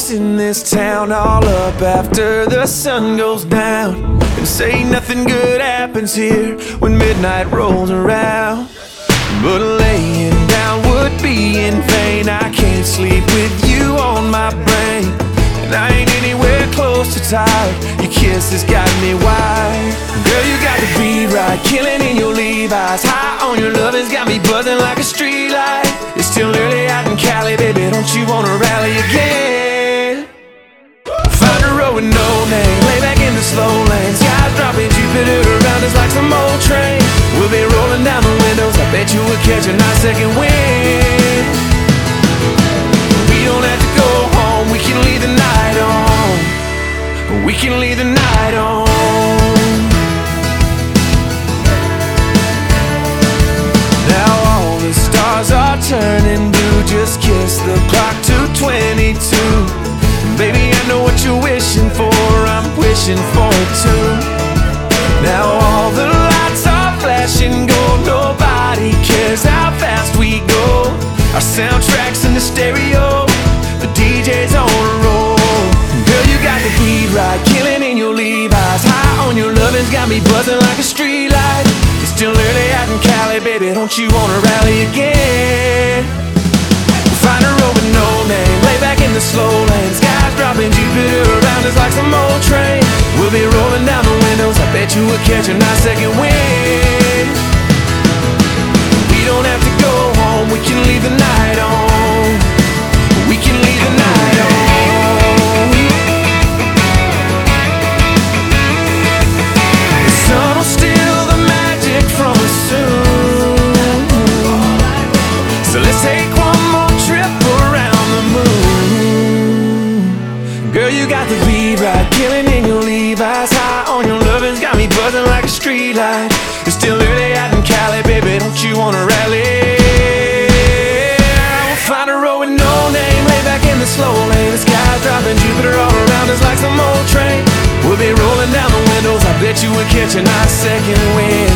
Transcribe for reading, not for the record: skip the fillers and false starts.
in this town all up after the sun goes down, and say nothing good happens here when midnight rolls around. But laying down would be in vain. I can't sleep with you on my brain, and I ain't anywhere close to tired. Your kiss has got me wired. Girl, you got the beat right, killing in your Levi's. High on your love has got me buzzing like a street light. It's still early out in Cali, baby, don't you wanna rally again? Find a road with no name, lay back in the slow lane. Skies dropping, Jupiter around us like some old train. We'll be rolling down the windows, I bet you will catch a nice second wind. We don't have to go home, we can leave the night on. We can leave the night on. Now all the stars are turning blue. Just kiss the clock to 22. Baby, I know what you're wishing for, I'm wishing for it too. Now all the lights are flashing gold. Nobody cares how fast we go. Our soundtrack's in the stereo, the DJ's on a roll. Girl, you got the beat right, killing in your Levi's. High on your lovin's got me buzzing like a street light. It's still early out in Cali, baby, don't you wanna rally again? Find a road with no name, lay back in the slow lane. Skies dropping, Jupiter around us like some old train. We'll be rolling down the windows, I bet you will catch a nice second wind. We don't have to go home, we can leave the night on. We can leave the night on. The sun will steal the magic from us soon, so let's take one more trip around the moon. Girl, you got the beat right, killing in your Levi's. High on your lovin's got me buzzing like a street light. It's still early out in Cali, baby, don't you wanna rally? We'll find a road with no name, lay back in the slow lane. The sky's dropping, Jupiter all around us like some old train. We'll be rolling down the windows, I bet you would catch a nice second wind.